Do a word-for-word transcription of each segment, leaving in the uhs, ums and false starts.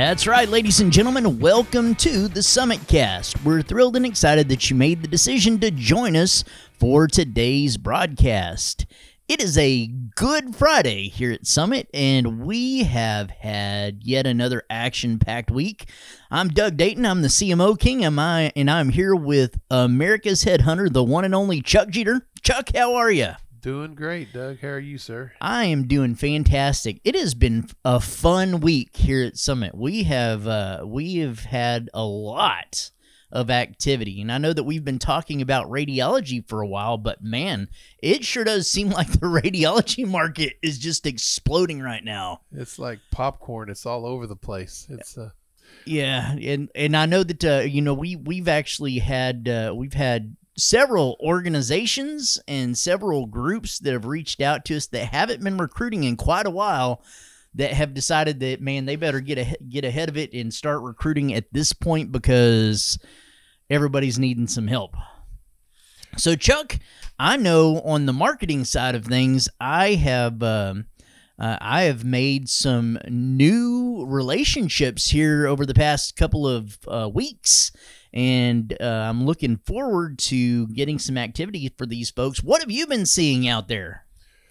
That's right, ladies and gentlemen, welcome to the Summit Cast. We're thrilled and excited that you made the decision to join us for today's broadcast. It is a Good Friday here at Summit, and we have had yet another action-packed week. I'm Doug Dayton. I'm the C M O King, and, I, and I'm here with America's Headhunter, the one and only Chuck Jeter. Chuck, how are you? Doing great, Doug. How are you, sir? I am doing fantastic. It has been a fun week here at Summit. We have uh, we have had a lot of activity, and I know that we've been talking about radiology for a while, but man, it sure does seem like the radiology market is just exploding right now. It's like popcorn. It's all over the place. It's uh yeah, and and I know that uh, you know we we've actually had uh, we've had. several organizations and several groups that have reached out to us that haven't been recruiting in quite a while that have decided that, man, they better get a, get ahead of it and start recruiting at this point because everybody's needing some help. So, Chuck, I know on the marketing side of things, I have um, uh, I have made some new relationships here over the past couple of uh, weeks. And uh, I'm looking forward to getting some activity for these folks. What have you been seeing out there?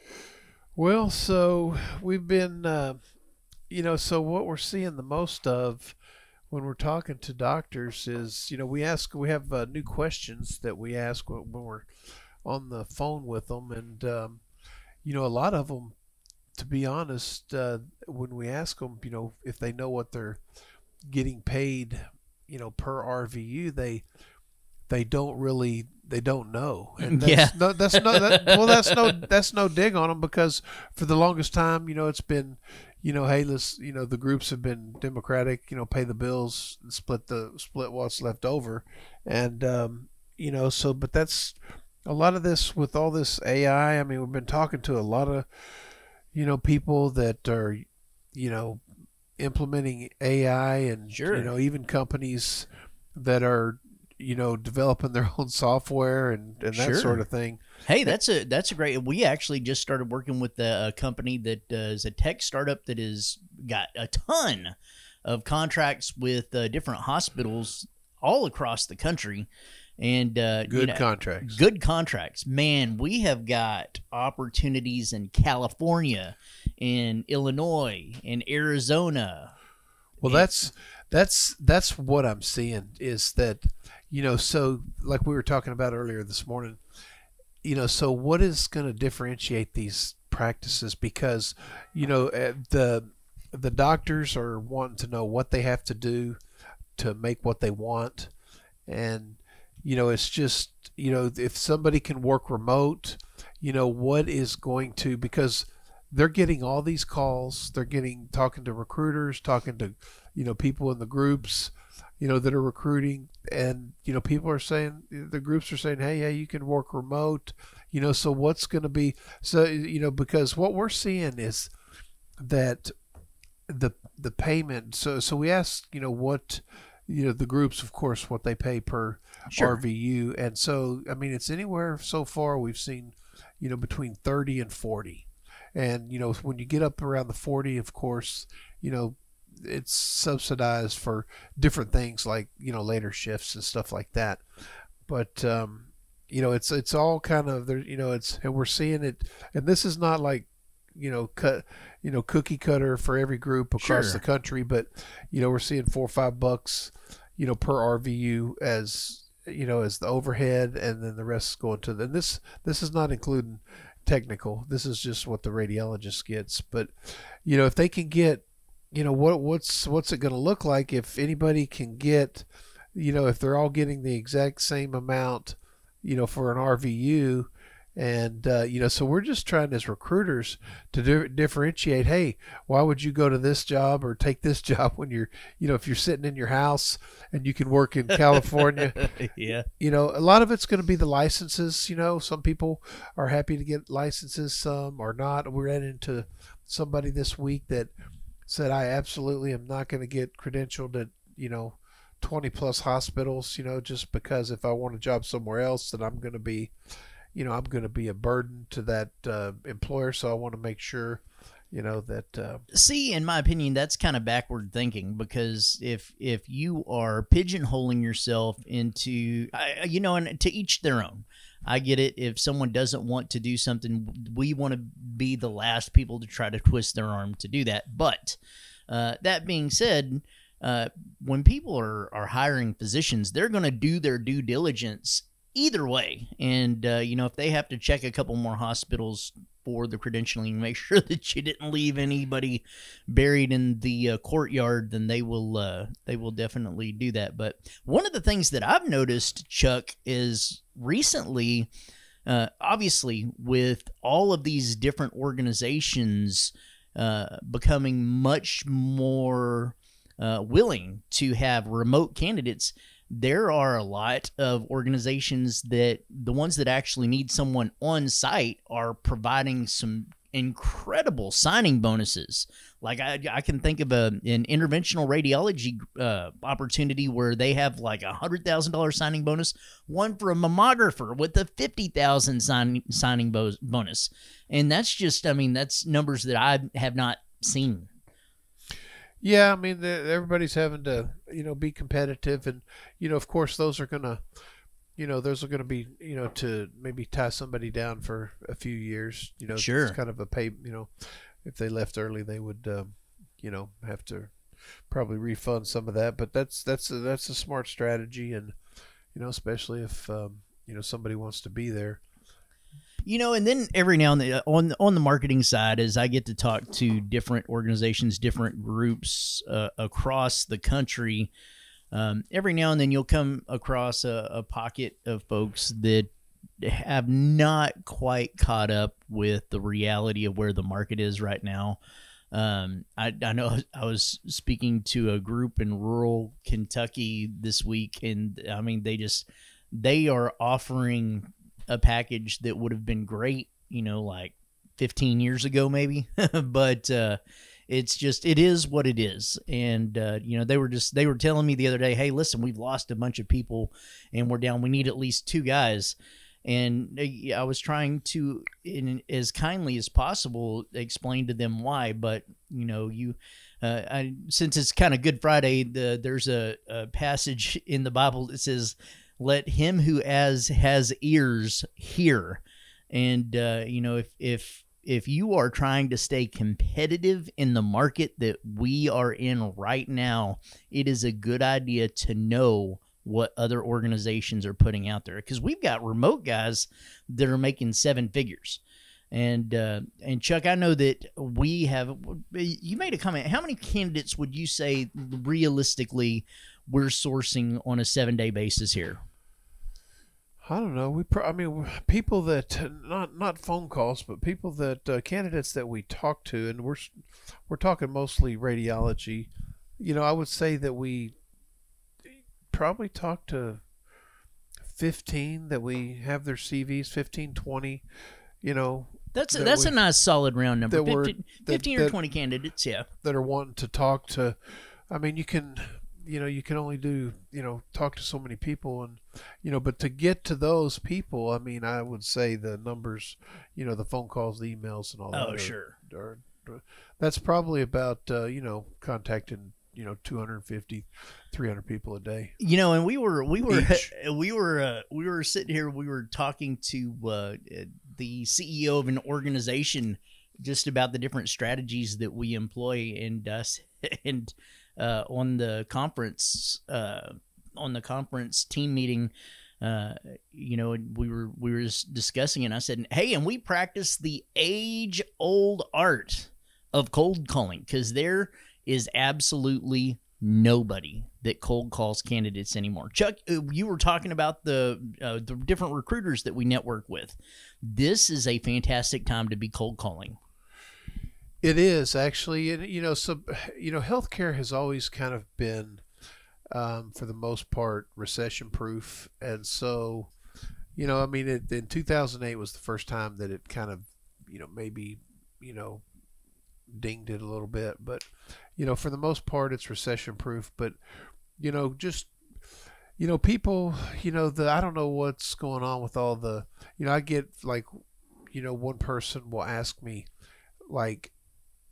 Well, so we've been, uh, you know, so what we're seeing the most of when we're talking to doctors is, you know, we ask, we have uh, new questions that we ask when we're on the phone with them. And, um, you know, a lot of them, to be honest, uh, when we ask them, you know, if they know what they're getting paid, you know, per R V U, they they don't really they don't know, and that's yeah. no that's no that, well that's no that's no dig on them, because for the longest time, you know, it's been, you know, hey, let's, you know, the groups have been democratic, you know, pay the bills, and split the split what's left over, and um, you know, so but that's a lot of this with all this A I. I mean, we've been talking to a lot of, you know, people that are, you know, implementing A I, and sure. you know, even companies that are, you know, developing their own software and, and that sure. sort of thing. Hey, that's a that's a great. We actually just started working with a, a company that uh, is a tech startup that has got a ton of contracts with uh, different hospitals all across the country. And uh, good you know, contracts. Good contracts. Man, we have got opportunities in California, in Illinois, in Arizona. Well, and, that's that's that's what I'm seeing is that, you know, so like we were talking about earlier this morning, you know, so what is going to differentiate these practices? Because, you know, the the doctors are wanting to know what they have to do to make what they want, and you know, it's just, you know, if somebody can work remote, you know, what is going to, because they're getting all these calls, they're getting, talking to recruiters, talking to, you know, people in the groups, you know, that are recruiting, and, you know, people are saying, the groups are saying, hey, yeah, you can work remote, you know, so what's going to be, so, you know, because what we're seeing is that the, the payment, so, so we asked, you know, what, you know, the groups, of course, what they pay per sure. R V U. And so, I mean, it's anywhere so far we've seen, you know, between thirty and forty. And, you know, when you get up around the forty, of course, you know, it's subsidized for different things like, you know, later shifts and stuff like that. But, um, you know, it's, it's all kind of there, you know, it's, and we're seeing it, and this is not like, you know, cut, you know, cookie cutter for every group across sure. the country, but, you know, we're seeing four or five bucks, you know, per R V U as, you know, as the overhead, and then the rest is going to the, and this, this is not including technical. This is just what the radiologist gets. But, you know, if they can get, you know, what, what's, what's it going to look like if anybody can get, you know, if they're all getting the exact same amount, you know, for an R V U. And, uh, you know, so we're just trying as recruiters to di- differentiate, hey, why would you go to this job or take this job when you're, you know, if you're sitting in your house and you can work in California? yeah. You know, a lot of it's going to be the licenses. You know, some people are happy to get licenses, some are not. We ran into somebody this week that said, I absolutely am not going to get credentialed at, you know, twenty plus hospitals, you know, just because if I want a job somewhere else, then I'm going to be, you know, I'm going to be a burden to that uh, employer. So I want to make sure, You know that. Uh, See, in my opinion, that's kind of backward thinking, because if if you are pigeonholing yourself into, I- you know, and to each their own. I get it. If someone doesn't want to do something, we want to be the last people to try to twist their arm to do that. But uh, that being said, uh, when people are, are hiring physicians, they're going to do their due diligence either way. And, uh, you know, if they have to check a couple more hospitals for the credentialing, make sure that you didn't leave anybody buried in the uh, courtyard, then they will uh, they will definitely do that. But one of the things that I've noticed, Chuck, is recently, uh, obviously, with all of these different organizations uh, becoming much more uh, willing to have remote candidates, there are a lot of organizations that the ones that actually need someone on site are providing some incredible signing bonuses. Like I, I can think of a, an interventional radiology uh, opportunity where they have like a hundred thousand dollar signing bonus, one for a mammographer with a fifty thousand sign, signing bo- bonus. And that's just, I mean, that's numbers that I have not seen. Yeah, I mean, the, everybody's having to, you know, be competitive, and you know, of course, those are gonna, you know, those are gonna be, you know, to maybe tie somebody down for a few years. You know, Sure. It's kind of a pay. You know, if they left early, they would, um, you know, have to probably refund some of that. But that's that's a, that's a smart strategy, and you know, especially if um, you know somebody wants to be there. You know, and then every now and then on on the marketing side, as I get to talk to different organizations, different groups uh, across the country, um, every now and then you'll come across a, a pocket of folks that have not quite caught up with the reality of where the market is right now. Um, I, I know I was speaking to a group in rural Kentucky this week, and I mean, they just they are offering a package that would have been great, you know, like fifteen years ago, maybe, but, uh, it's just, it is what it is. And, uh, you know, they were just, they were telling me the other day, hey, listen, we've lost a bunch of people and we're down, we need at least two guys. And I was trying to, in as kindly as possible, explain to them why, but you know, you, uh, I, since it's kind of Good Friday, the, there's a, a passage in the Bible that says, let him who has has ears hear. And uh, you know, if if if you are trying to stay competitive in the market that we are in right now, it is a good idea to know what other organizations are putting out there, because we've got remote guys that are making seven figures. And uh, and Chuck, I know that we have. You made a comment. How many candidates would you say realistically we're sourcing on a seven-day basis here? I don't know. We, pro- I mean, people that not not phone calls, but people that uh, candidates that we talk to, and we're we're talking mostly radiology. You know, I would say that we probably talk to fifteen that we have their C Vs, fifteen, twenty. You know, that's a, that that's we, a nice solid round number. that were- fifteen, that- fifteen or that- twenty candidates, yeah. that are wanting to talk to. I mean, you can, you know, you can only do, you know, talk to so many people, and you know, but to get to those people, I mean, I would say the numbers, you know, the phone calls, the emails, and all that. Oh, are- sure. are- are- that's probably about, uh, you know, contacting, you know, two hundred fifty, three hundred people a day. You know, and we were we were Each. we were uh, we were sitting here. We were talking to uh, the C E O of an organization just about the different strategies that we employ, and uh, and uh, on the conference uh, on the conference team meeting. Uh, you know, we were we were discussing it, and I said, hey, and we practice the age-old art of cold calling, because there is absolutely nobody that cold calls candidates anymore. Chuck, you were talking about the uh, the different recruiters that we network with. This is a fantastic time to be cold calling. It is actually, and you know, so you know, healthcare has always kind of been, um, for the most part, recession proof, and so, you know, I mean, it, in two thousand eight was the first time that it kind of, you know, maybe, you know, dinged it a little bit, but you know, for the most part, it's recession proof. But you know, just you know, people, you know, the I don't know what's going on with all the, you know, I get like, you know, one person will ask me, like,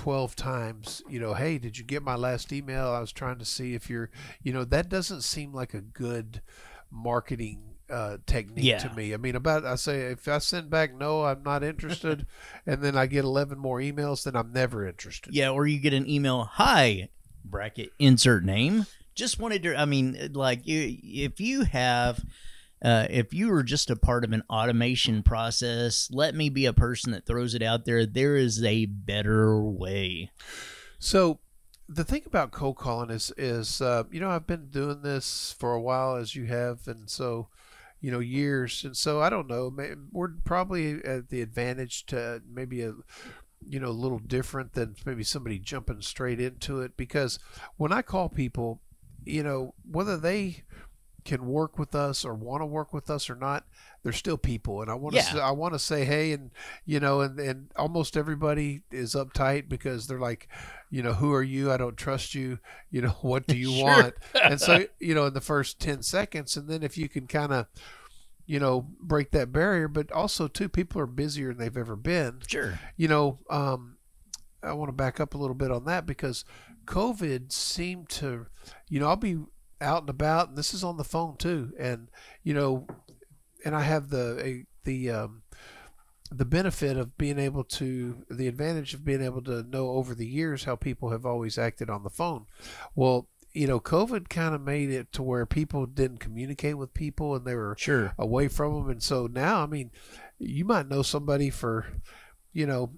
twelve times, you know, hey, did you get my last email? I was trying to see if you're, you know, that doesn't seem like a good marketing uh, technique Yeah. to me. I mean, about, I say, if I send back, no, I'm not interested, and then I get eleven more emails, then I'm never interested. Yeah, or you get an email, hi, bracket, insert name. Just wanted to, I mean, like, you, if you have, uh, if you were just a part of an automation process, let me be a person that throws it out there. There is a better way. So the thing about cold calling is, is uh, you know, I've been doing this for a while, as you have, and so, you know, years. And so I don't know, may- we're probably at the advantage to maybe a, you know, a little different than maybe somebody jumping straight into it. Because when I call people, you know, whether they can work with us or want to work with us or not, they're still people. And I want to, Yeah. say, I want to say, hey, and, you know, and, and almost everybody is uptight because they're like, you know, who are you? I don't trust you. You know, what do you Sure. want? And so, you know, in the first ten seconds, and then if you can kind of, you know, break that barrier, but also too, people are busier than they've ever been. Sure. You know, um, I want to back up a little bit on that because COVID seemed to, you know, I'll be out and about, and this is on the phone too, and you know, and I have the a, the um, the benefit of being able to, the advantage of being able to know over the years how people have always acted on the phone. Well, you know, COVID kind of made it to where people didn't communicate with people, and they were Sure. away from them, and so now, I mean, you might know somebody for, you know,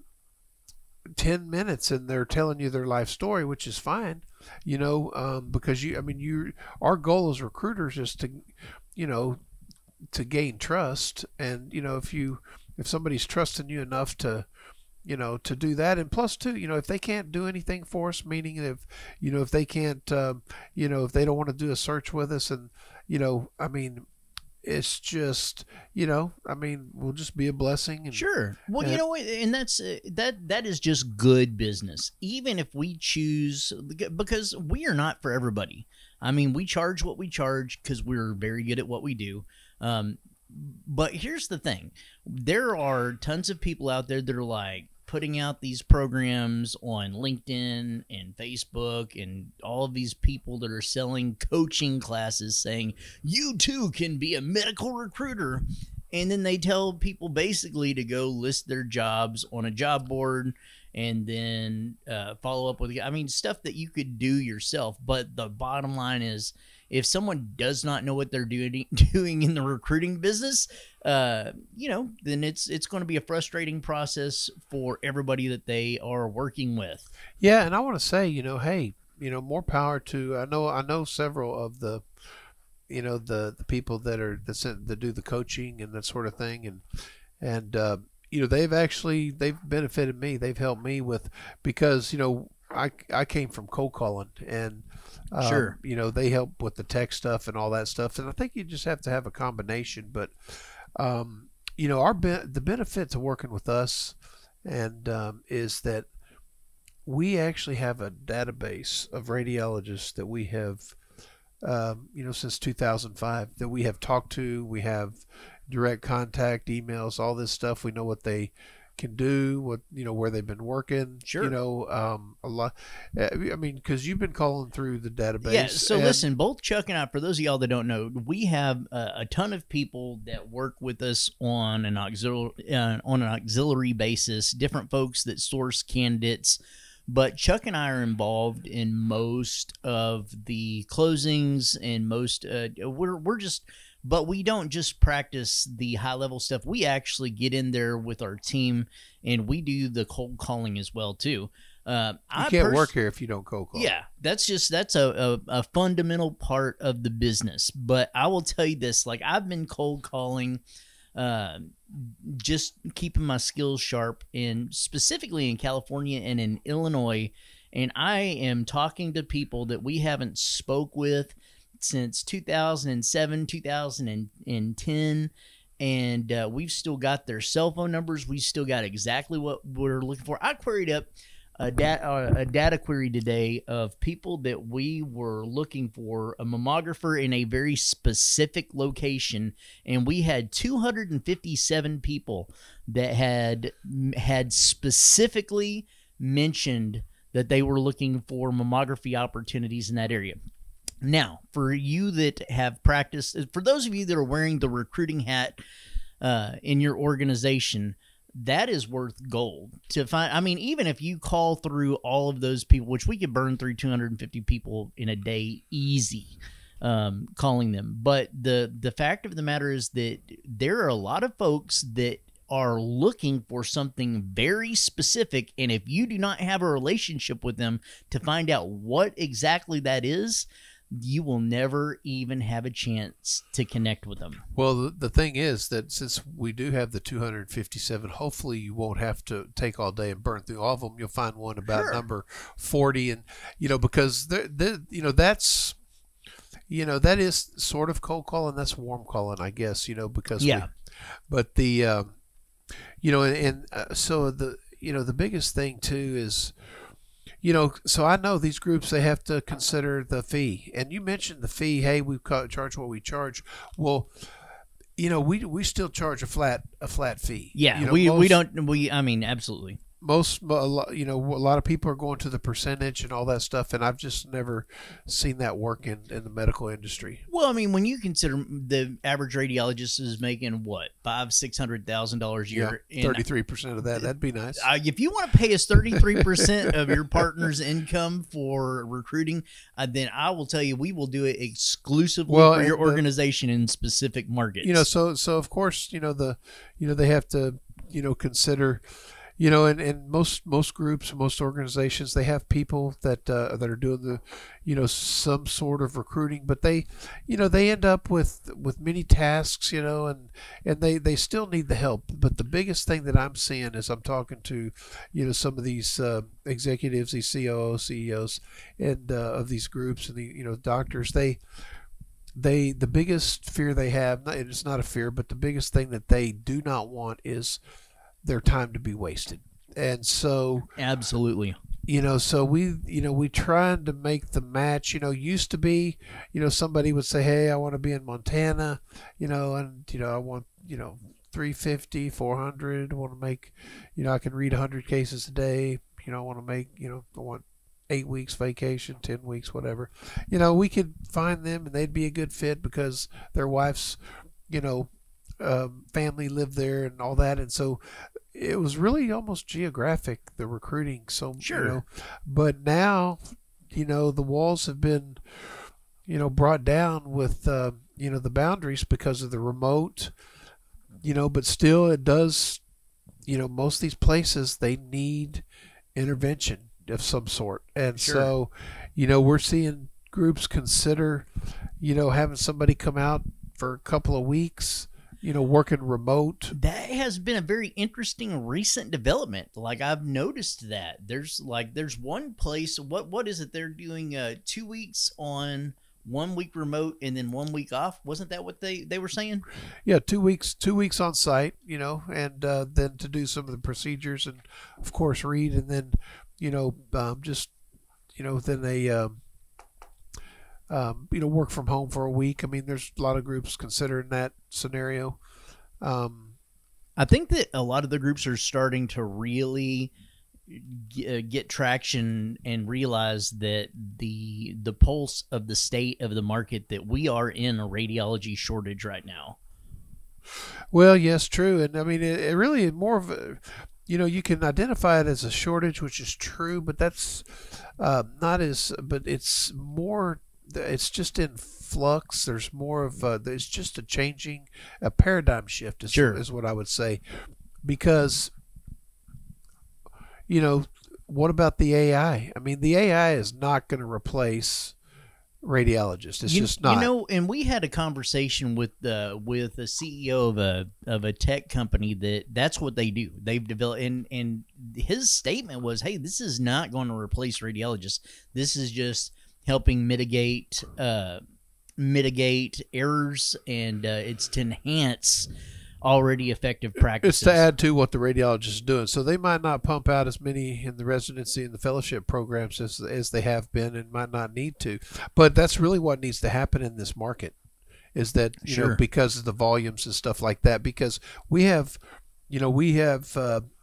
ten minutes and they're telling you their life story, which is fine, you know, um, because you, I mean, you, our goal as recruiters is to, you know, to gain trust. And, you know, if you, if somebody's trusting you enough to, you know, to do that. And plus too, you know, if they can't do anything for us, meaning if, you know, if they can't, um, you know, if they don't want to do a search with us, and, you know, I mean, it's just, you know, I mean, we'll just be a blessing. And, Sure. Well, you and- know what, and that's uh, that. That is just good business. Even if we choose, because we are not for everybody. I mean, we charge what we charge because we're very good at what we do. Um, but here's the thing: there are tons of people out there that are like putting out these programs on LinkedIn and Facebook and all of these people that are selling coaching classes saying you too can be a medical recruiter. And then they tell people basically to go list their jobs on a job board and then uh, follow up with, I mean, stuff that you could do yourself. But the bottom line is, if someone does not know what they're doing doing in the recruiting business, uh, you know, then it's it's going to be a frustrating process for everybody that they are working with. Yeah, and I want to say, you know, hey, you know, more power to. I know, I know several of the, you know, the the people that are that sent, that do the coaching and that sort of thing, and and uh, you know, they've actually they've benefited me. They've helped me with, because you know, I I came from cold calling, and um, Sure. you know, they help with the tech stuff and all that stuff, and I think you just have to have a combination. But um, you know, our be- the benefit to working with us, and um, is that we actually have a database of radiologists that we have, um, you know, since two thousand five that we have talked to. We have direct contact, emails, all this stuff. We know what they can do, what, you know, where they've been working. Sure. You know, um, a lot. I mean, because you've been calling through the database. Yeah, so and- listen, both Chuck and I, for those of y'all that don't know, we have a, a ton of people that work with us on an auxiliary uh, on an auxiliary basis, different folks that source candidates. But Chuck and I are involved in most of the closings and most. Uh, we're we're just, but we don't just practice the high level stuff. We actually get in there with our team and we do the cold calling as well too. Uh, You I can't pers- work here if you don't cold call. Yeah, that's just that's a, a, a fundamental part of the business. But I will tell you this: like I've been cold calling, uh, just keeping my skills sharp, and specifically in California and in Illinois. And I am talking to people that we haven't spoke with since two thousand seven, two thousand ten. And uh, we've still got their cell phone numbers. We've still got exactly what we're looking for. I queried up a, da- uh, a data query today of people that we were looking for, a mammographer in a very specific location, and we had two hundred fifty-seven people that had had specifically mentioned that they were looking for mammography opportunities in that area. Now, for you that have practiced, for those of you that are wearing the recruiting hat uh, in your organization, that is worth gold to find. I mean, even if you call through all of those people, which we could burn through two hundred fifty people in a day, easy, um, calling them. But the, the fact of the matter is that there are a lot of folks that are looking for something very specific. And if you do not have a relationship with them to find out what exactly that is, you will never even have a chance to connect with them. Well, the, the thing is that since we do have the two hundred fifty-seven, hopefully you won't have to take all day and burn through all of them. You'll find one about Sure. number forty, and you know because they're, they're, you know that's you know that is sort of cold calling. That's warm calling, I guess. You know because Yeah. we, but the um, you know and, and uh, so the you know the biggest thing too is. You know, so I know these groups, they have to consider the fee. And you mentioned the fee. Hey, we charge what we charge. Well, you know, we we still charge a flat a flat fee. Yeah, you know, we, most, we don't, we, I mean, absolutely. Most, a lot- you know, a lot of people are going to the percentage and all that stuff. And I've just never seen that work in, in the medical industry. Well, I mean, when you consider the average radiologist is making what, five, six hundred thousand dollars a year. Yeah, thirty-three percent of that. That'd be nice. Uh, if you want to pay us thirty-three percent of your partner's income for recruiting, uh, then I will tell you we will do it exclusively Well, for your and the- organization in specific markets. You know, so so of course, you know the, you know they have to, you know, consider, you know, and, and most most groups, most organizations, they have people that uh, that are doing the, you know, some sort of recruiting, but they, you know, they end up with with many tasks, you know, and and they they still need the help. But the biggest thing that I'm seeing is I'm talking to, you know, some of these uh, executives, these C O Os, C E Os, and uh, of these groups, and the you know doctors, they. They the biggest fear they have, it's not a fear, but the biggest thing that they do not want is their time to be wasted. And so absolutely. You know, so we, you know, we trying to make the match, you know, used to be, you know, somebody would say, hey, I want to be in Montana, you know, and, you know, I want, you know, three fifty, four hundred, I want to make, you know, I can read one hundred cases a day, you know, I want to make, you know, I want eight weeks vacation, ten weeks, whatever. You know, we could find them and they'd be a good fit because their wife's, you know, um, family lived there and all that. And so it was really almost geographic, the recruiting. So, Sure. you know, but now, you know, the walls have been, you know, brought down with, uh, you know, the boundaries because of the remote, you know, but still it does, you know, most of these places, they need intervention of some sort. And Sure. so, you know, we're seeing groups consider, you know, having somebody come out for a couple of weeks, you know, working remote. That has been a very interesting recent development. Like I've noticed that there's like there's one place. What what is it? They're doing uh, two weeks on, one week remote, and then one week off. Wasn't that what they they were saying? Yeah, two weeks, two weeks on site, you know, and uh, then to do some of the procedures and, of course, read, and then, you know, um, just, you know, then they, um, um, you know, work from home for a week. I mean, there's a lot of groups considering that scenario. Um, I think that a lot of the groups are starting to really g- uh, get traction and realize that the the pulse of the state of the market, that we are in a radiology shortage right now. well, yes, true. And I mean, it, it really is more of a, you know, you can identify it as a shortage, which is true, but that's uh, not as, but it's more, it's just in flux. There's more of, uh, there's just a changing, a paradigm shift is, Sure. is what I would say. Because, you know, what about the A I? I mean, the A I is not going to replace radiologists. It's you, just not. You know, and we had a conversation with uh, with a C E O of a of a tech company that that's what they do. They've developed, and and his statement was, "Hey, this is not going to replace radiologists. This is just helping mitigate uh, mitigate errors, and uh, it's to enhance already effective practices." It's to add to what the radiologist is doing. So they might not pump out as many in the residency and the fellowship programs as, as they have been, and might not need to. But that's really what needs to happen in this market, is that, you Sure. know, because of the volumes and stuff like that, because we have, you know, we have, uh,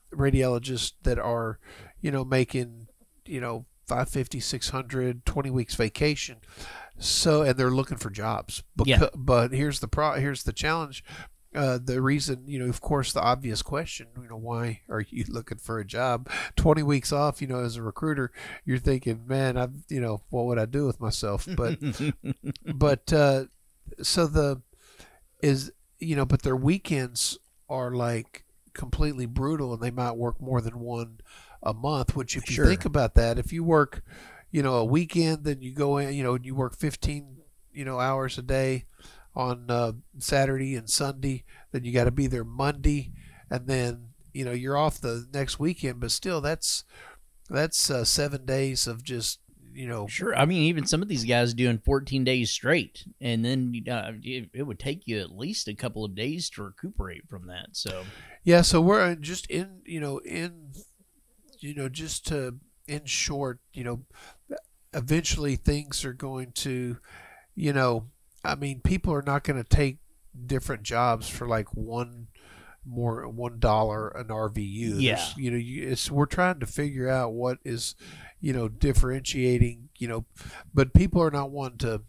radiologists that are, you know, making, you know, five fifty, six hundred, twenty weeks vacation. So, and they're looking for jobs. Because, Yeah. But here's the pro, here's the challenge. Uh, the reason, you know, of course, the obvious question, you know, why are you looking for a job? twenty weeks off, you know, as a recruiter, you're thinking, man, I've, you know, what would I do with myself? But, but, uh, so the, is, you know, but their weekends are like completely brutal, and they might work more than one a month, which if you Sure. think about that, if you work, you know, a weekend, then you go in, you know, and you work fifteen, you know, hours a day on uh, Saturday and Sunday, then you got to be there Monday, and then, you know, you're off the next weekend, but still that's, that's uh, seven days of just, you know. Sure. I mean, even some of these guys doing fourteen days straight, and then uh, it, it would take you at least a couple of days to recuperate from that. So, Yeah. So we're just in, you know, in, you know, just to, in short, you know, eventually things are going to, you know, I mean, people are not going to take different jobs for like one more one dollar an R V U. Yeah. There's, you know, you, it's we're trying to figure out what is, you know, differentiating, you know, but people are not wanting to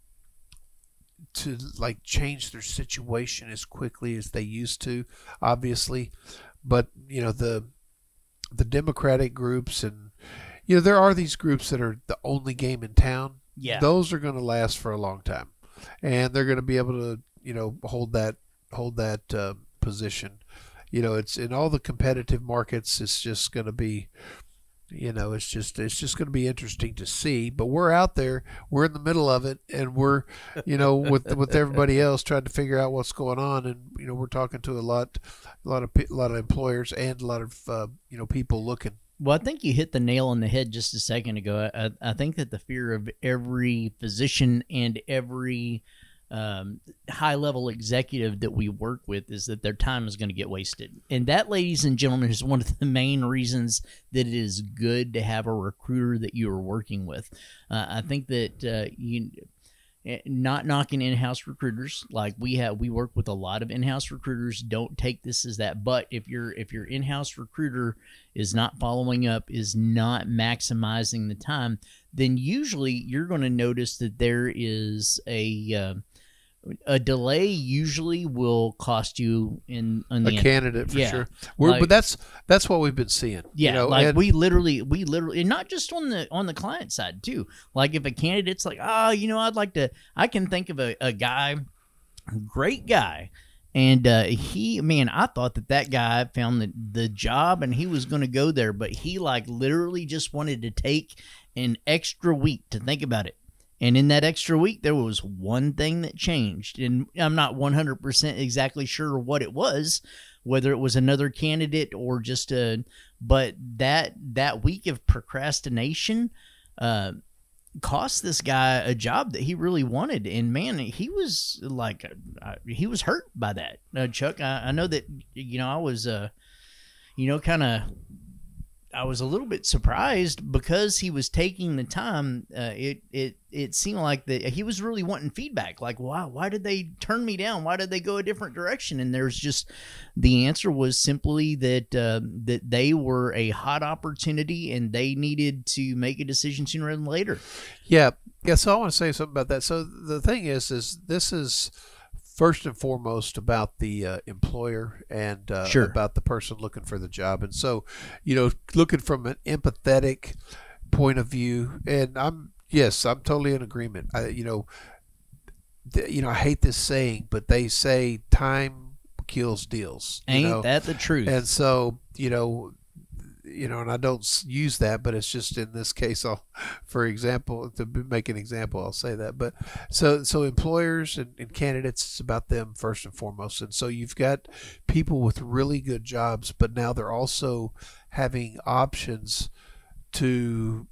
to like change their situation as quickly as they used to, obviously. But, you know, the the Democratic groups, and, you know, there are these groups that are the only game in town. yeah. Those are going to last for a long time, and they're going to be able to, you know, hold that hold that uh, position. You know, it's in all the competitive markets. It's just going to be, you know, it's just it's just going to be interesting to see. But we're out there, we're in the middle of it, and we're, you know, with with everybody else trying to figure out what's going on. And, you know, we're talking to a lot, a lot of a lot of employers and a lot of uh, you know, people looking. Well, I think you hit the nail on the head just a second ago. I, I think that the fear of every physician and every um, high-level executive that we work with is that their time is going to get wasted. And that, ladies and gentlemen, is one of the main reasons that it is good to have a recruiter that you are working with. Uh, I think that uh, you... Not knocking in-house recruiters, like we have, we work with a lot of in-house recruiters. Don't take this as that. But if your if your in-house recruiter is not following up, is not maximizing the time, then usually you're going to notice that there is a uh, a delay. Usually will cost you in, in the A end. candidate for Yeah. sure. We're, Like- but that's that's what we've been seeing. Yeah, you know, like and- we literally, we literally, and not just on the on the client side too. Like if a candidate's like, oh, you know, I'd like to, I can think of a, a guy, great guy, and uh, he, man, I thought that that guy found the the job and he was going to go there, but he like literally just wanted to take an extra week to think about it. And in that extra week, there was one thing that changed. And I'm not one hundred percent exactly sure what it was, whether it was another candidate or just a, but that, that week of procrastination uh, cost this guy a job that he really wanted. And man, he was like, uh, he was hurt by that. Uh, Chuck, I, I know that, you know, I was, uh, you know, kind of, I was a little bit surprised because he was taking the time. Uh, it it it seemed like that he was really wanting feedback. Like, why why did they turn me down? Why did they go a different direction? And there's just the answer was simply that uh, that they were a hot opportunity and they needed to make a decision sooner than later. Yeah, yeah. So I want to say something about that. So the thing is, is this is first and foremost about the uh, employer and uh, Sure. about the person looking for the job. And so, you know, looking from an empathetic point of view, and I'm yes, I'm totally in agreement. I, you know, th- you know, I hate this saying, but they say time kills deals. you Ain't know? that the truth? And so, you know, you know, and I don't s- use that, but it's just in this case, I'll, for example, to b- make an example, I'll say that. But so, so employers and, and candidates, it's about them first and foremost. And so you've got people with really good jobs, but now they're also having options to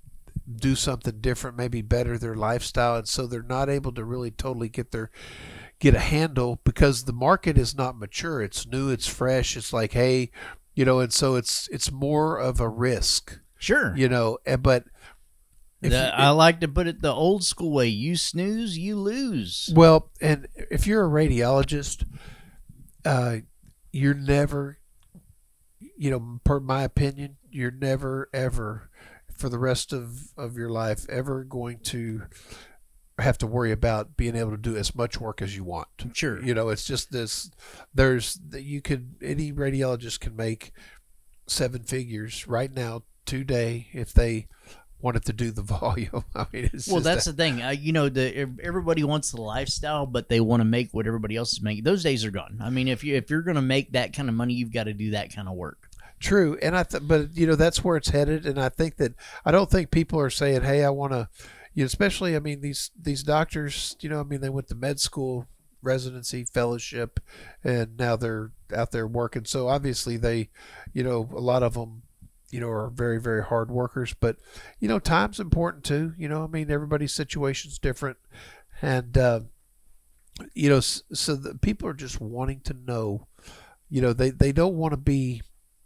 do something different, maybe better their lifestyle. And so they're not able to really totally get their, get a handle because the market is not mature. It's new, it's fresh. It's like, hey, you know, and so it's it's more of a risk, Sure. you know. And, but if The- you, I like to put it the old school way: you snooze, you lose. well, and if you're a radiologist, uh, you're never you know, per my opinion, you're never, ever, for the rest of, of your life, ever going to have to worry about being able to do as much work as you want. Sure. You know, it's just this, there's, you could, any radiologist can make seven figures right now today if they wanted to do the volume. I mean, it's well, just that's that, the thing. Uh, you know, the everybody wants the lifestyle, but they want to make what everybody else is making. Those days are gone. I mean, if you if you're going to make that kind of money, you've got to do that kind of work. True, and I th- but you know that's where it's headed, and I think that I don't think people are saying, "Hey, I want to," you know, especially I mean these these doctors, you know, I mean they went to med school, residency, fellowship, and now they're out there working. So obviously they, you know, a lot of them, you know, are very very hard workers. But you know, time's important too. You know, I mean everybody's situation's different, and uh, you know, so the people are just wanting to know. You know, they they don't want to be.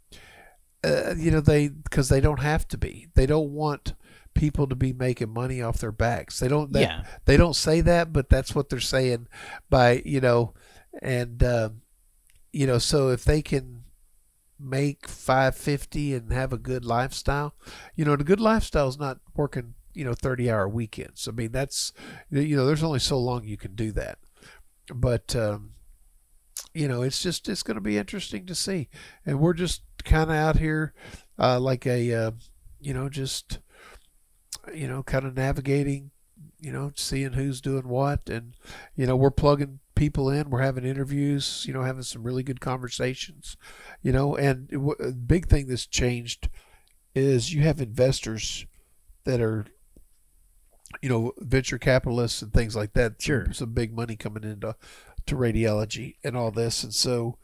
Uh, you know, they because they don't have to be. They don't want people to be making money off their backs. They don't. They, yeah. They don't say that, but that's what they're saying. By you know, and uh, you know, so if they can make five fifty and have a good lifestyle, you know, the good lifestyle is not working. You know, thirty hour weekends. I mean, that's you know, there's only so long you can do that. But um, you know, it's just it's going to be interesting to see, and we're just kind of out here uh, like a uh, you know just you know kind of navigating, you know, seeing who's doing what, and you know we're plugging people in, we're having interviews, you know, having some really good conversations, you know, and it, w- a big thing that's changed is you have investors that are, you know, venture capitalists and things like that. Sure. Some, some big money coming into to radiology and all this, and so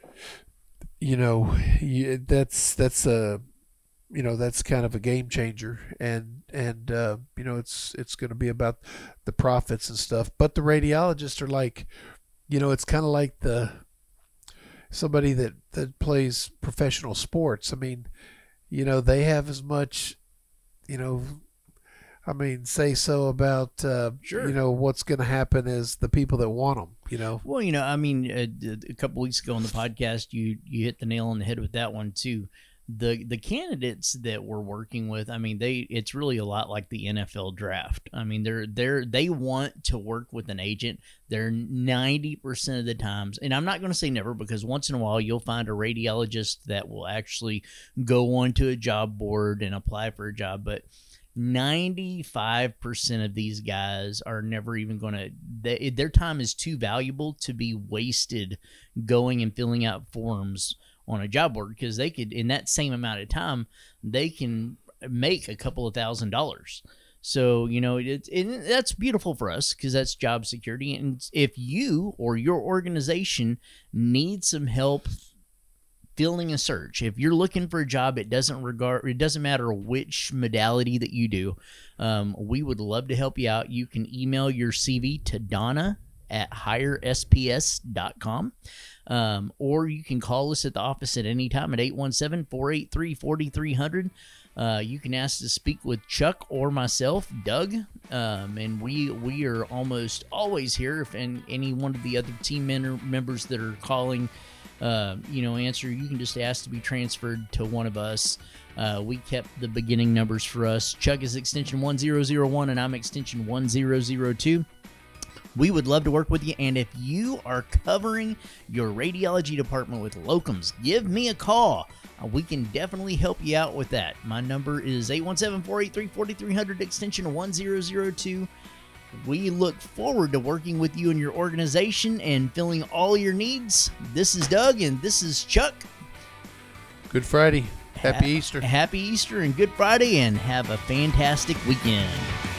you know you, that's that's a you know that's kind of a game changer, and and uh, you know it's it's going to be about the profits and stuff. But the radiologists are like, you know, it's kind of like the somebody that that plays professional sports. I mean, you know, they have as much, you know. I mean, say so about, uh, Sure. you know, what's going to happen is the people that want them, you know. Well, you know, I mean, a, a couple weeks ago on the podcast, you you hit the nail on the head with that one too. The the candidates that we're working with, I mean, they it's really a lot like the N F L draft. I mean, they're they're they want to work with an agent. They're ninety percent of the times, and I'm not going to say never, because once in a while you'll find a radiologist that will actually go onto a job board and apply for a job, but ninety-five percent of these guys are never even going to, they, their time is too valuable to be wasted going and filling out forms on a job board, because they could, in that same amount of time, they can make a couple of thousand dollars. So, you know, it, it, that's beautiful for us, because that's job security. And if you or your organization needs some help filling a search, if you're looking for a job, it doesn't regard it doesn't matter which modality that you do, um, we would love to help you out. You can email your C V to Donna at hire S P S dot com, um, or you can call us at the office at any time at eight one seven, four eight three, four three zero zero. Uh, you can ask to speak with Chuck or myself, Doug, um, and we we are almost always here. If and any one of the other team men- members that are calling, Uh, you know, answer, you can just ask to be transferred to one of us. Uh, we kept the beginning numbers for us. Chuck is extension one zero zero one, and I'm extension one zero zero two. We would love to work with you, and if you are covering your radiology department with locums, give me a call. Uh, we can definitely help you out with that. My number is eight one seven, four eight three, four three zero zero, extension one zero zero two. We look forward to working with you and your organization and filling all your needs. This is Doug, and this is Chuck. Good Friday. Happy Ha- Easter. Happy Easter and Good Friday, and have a fantastic weekend.